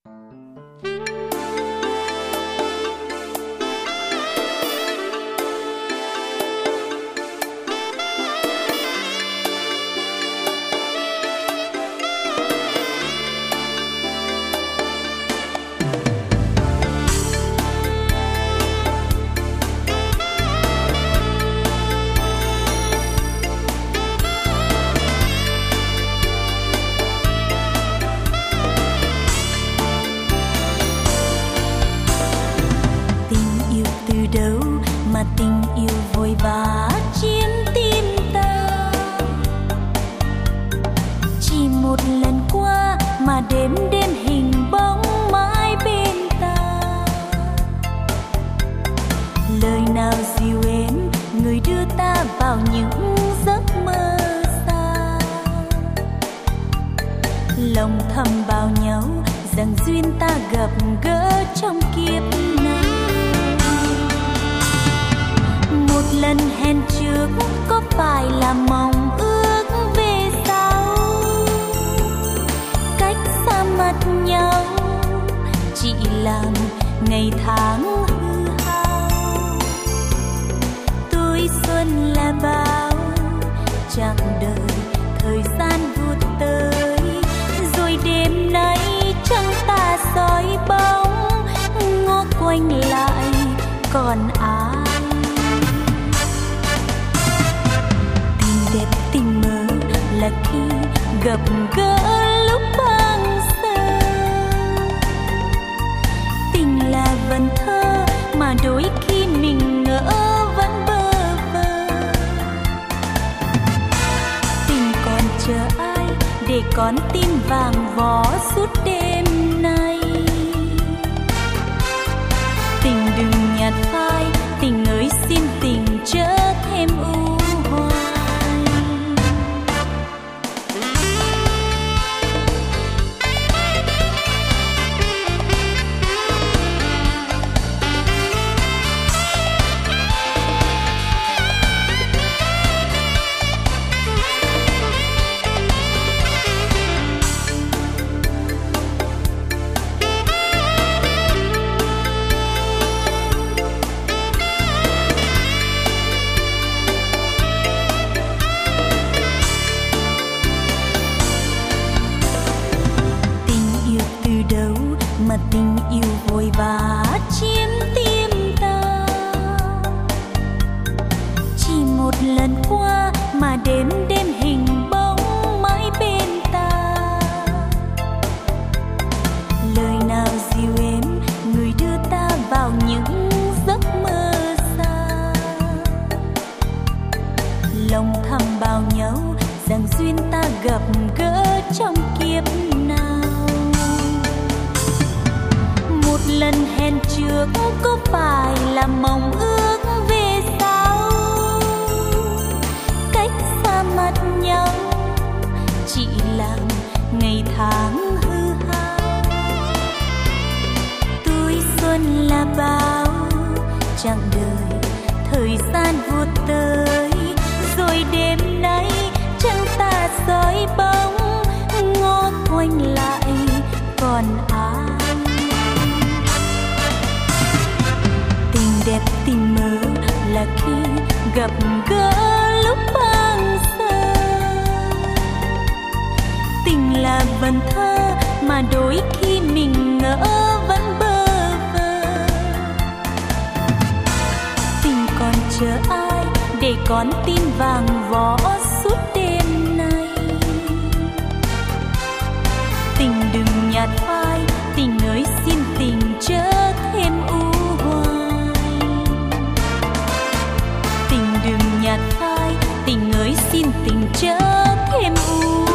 Tình yêu vội vã chiếm tim ta, chỉ một lần qua mà đêm đêm hình bóng mãi bên ta. Lời nào dịu êm người đưa ta vào những giấc mơ xa, lòng thầm bao nhau rằng duyên ta gặp gỡ trong kiếp này. Một lần hẹn trước có phải là mong ước về sau, cách xa mặt nhau chỉ làm ngày tháng hư hao. Tuổi xuân là bao chặng đời, thời gian vụt tới, rồi đêm nay trăng ta soi bóng, ngó quanh lại còn ai. Đẹp tình mơ là khi gặp gỡ lúc ban sơ, tình là vần thơ mà đôi khi mình ngỡ vẫn bơ vơ. Tình còn chờ ai để con tim vàng vó suốt đêm nay. Tình đừng nhạt phai, tình ơi xin tình chớ thêm u hoài. Mà tình yêu vội vã chiếm tim ta, chỉ một lần qua mà đêm đêm hình bóng mãi bên ta. Lời nào dịu êm người đưa ta vào những giấc mơ xa, lòng thầm bao nhau rằng duyên ta gặp gỡ trong kiếp nào. Một lần hẹn trước có phải là mong ước về sau, cách xa mặt nhau chỉ làm ngày tháng hư hao. Tuổi xuân là bao chặng đời, thời gian vụt tới, rồi đêm nay trăng ta soi bóng, ngó quanh lại còn ai. Đẹp tình mơ là khi gặp gỡ lúc ban sơ, tình là vần thơ mà đôi khi mình ngỡ vẫn bơ vơ. Tình còn chờ ai để con tim vàng vó suốt đêm nay. Tình đừng nhạt phai, tình ơi xin tình chớ thêm u. Đừng nhạt phai, tình ơi xin tình chớ thêm u.